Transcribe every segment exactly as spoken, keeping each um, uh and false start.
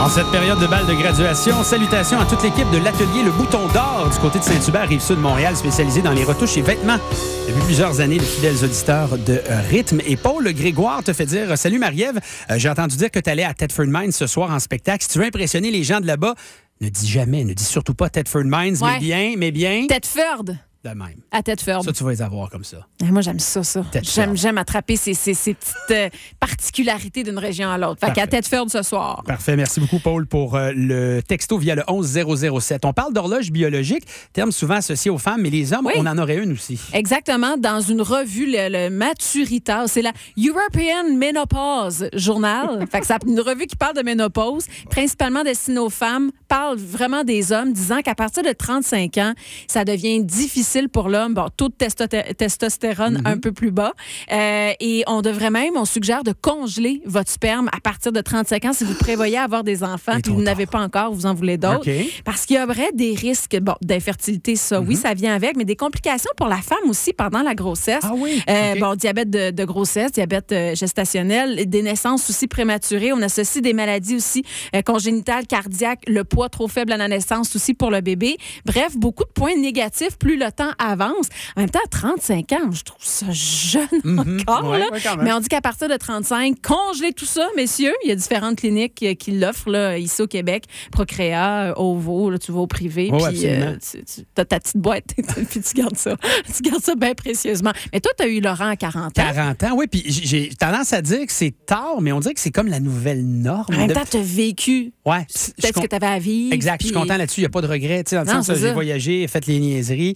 En cette période de bal de graduation, salutations à toute l'équipe de l'atelier Le Bouton d'Or du côté de Saint-Hubert, Rive-Sud, Montréal, spécialisé dans les retouches et vêtements. Depuis plusieurs années, les fidèles auditeurs de Rythme. Et Paul Grégoire te fait dire « Salut Marie-Ève, euh, j'ai entendu dire que tu allais à Thetford Mines ce soir en spectacle. Si tu veux impressionner les gens de là-bas, ne dis jamais, ne dis surtout pas Thetford Mines, ouais. mais bien, mais bien... Thetford. De même. À Thetford. Ça, tu vas les avoir comme ça. Et moi, j'aime ça, ça. Thetford. J'aime, j'aime attraper ces, ces, ces petites euh, particularités d'une région à l'autre. Fait qu'à Thetford ce soir. Parfait. Merci beaucoup, Paul, pour euh, le texto via le onze zéro zéro sept. On parle d'horloge biologique, terme souvent associé aux femmes, mais les hommes, oui. on en aurait une aussi. Exactement. Dans une revue, le, le Maturitas, c'est la European Menopause Journal. Fait que c'est une revue qui parle de ménopause, principalement destinée aux femmes, parle vraiment des hommes, disant qu'à partir de trente-cinq ans, ça devient difficile pour l'homme. Bon, taux de testo- testostérone mm-hmm. un peu plus bas. Euh, et on devrait même, on suggère de congeler votre sperme à partir de trente-cinq ans si vous prévoyez avoir des enfants et vous n'avez pas encore, vous en voulez d'autres. Okay. Parce qu'il y aurait des risques bon, d'infertilité, ça, mm-hmm. oui, ça vient avec, mais des complications pour la femme aussi pendant la grossesse. Ah oui? Euh, okay. Bon, diabète de, de grossesse, diabète euh, gestationnel, des naissances aussi prématurées. On associe des maladies aussi euh, congénitales, cardiaques, le poids trop faible à la naissance aussi pour le bébé. Bref, beaucoup de points négatifs plus le temps avance. En même temps, à trente-cinq ans, je trouve ça jeune mm-hmm. encore. Ouais, là. ouais, mais on dit qu'à partir de trente-cinq, congelez tout ça, messieurs. Il y a différentes cliniques qui l'offrent là, ici au Québec. Procréa, Ovo, là, tu vas au privé. Oh, puis euh, tu, tu as ta petite boîte puis tu gardes ça. Tu gardes ça bien précieusement. Mais toi, tu as eu Laurent à quarante ans. quarante ans, oui. Puis j'ai tendance à dire que c'est tard, mais on dirait que c'est comme la nouvelle norme. En même temps, tu as vécu. Ouais. Peut-être ce que tu avais à vivre. Exact. Puis... Je suis content là-dessus. Il n'y a pas de regret. Dans le non, sens, j'ai voyagé, fait les niaiseries.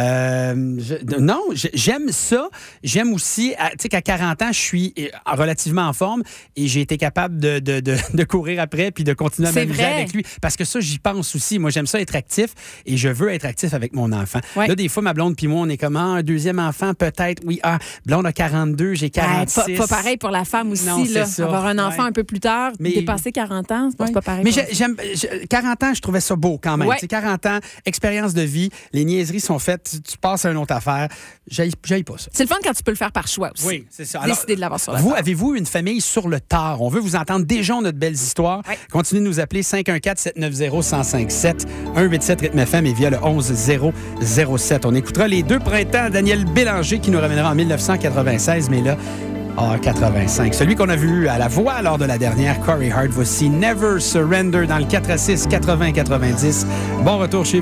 Euh, je, non, j'aime ça. J'aime aussi, tu sais, qu'à quarante ans, je suis relativement en forme et j'ai été capable de, de, de, de courir après puis de continuer à m'amuser avec lui. Parce que ça, j'y pense aussi. Moi, j'aime ça être actif et je veux être actif avec mon enfant. Ouais. Là, des fois, ma blonde puis moi, on est comme ah, un deuxième enfant, peut-être. Oui, ah, blonde a quarante-deux, j'ai quarante-six. Ouais, pas, pas pareil pour la femme aussi. Non, là. Ça. Avoir un enfant ouais. un peu plus tard, mais... dépasser quarante ans, c'est ouais. pas pareil. Mais j'aime quarante ans, je trouvais ça beau quand même. Ouais. quarante ans, expérience de vie, les niaiseries sont faites, tu, tu passes à une autre affaire. J'aille pas ça. C'est le fun quand tu peux le faire par choix aussi. Oui, c'est ça. Alors, décider de l'avoir sur la vous, table. avez-vous une famille sur le tard? On veut vous entendre. Déjà, notre belles histoires. Ouais. Continuez de nous appeler cinq un quatre, sept neuf zéro, un zéro cinq sept, un huit sept Rythme F M et via le onze zéro zéro sept. On écoutera les deux printemps. Daniel Bélanger qui nous ramènera en mille neuf cent quatre-vingt-seize, mais là, en quatre-vingt-cinq. Celui qu'on a vu à la voix lors de la dernière, Corey Hart. Voici Never Surrender dans le quatre à six, quatre-vingts quatre-vingt-dix. Bon retour chez vous.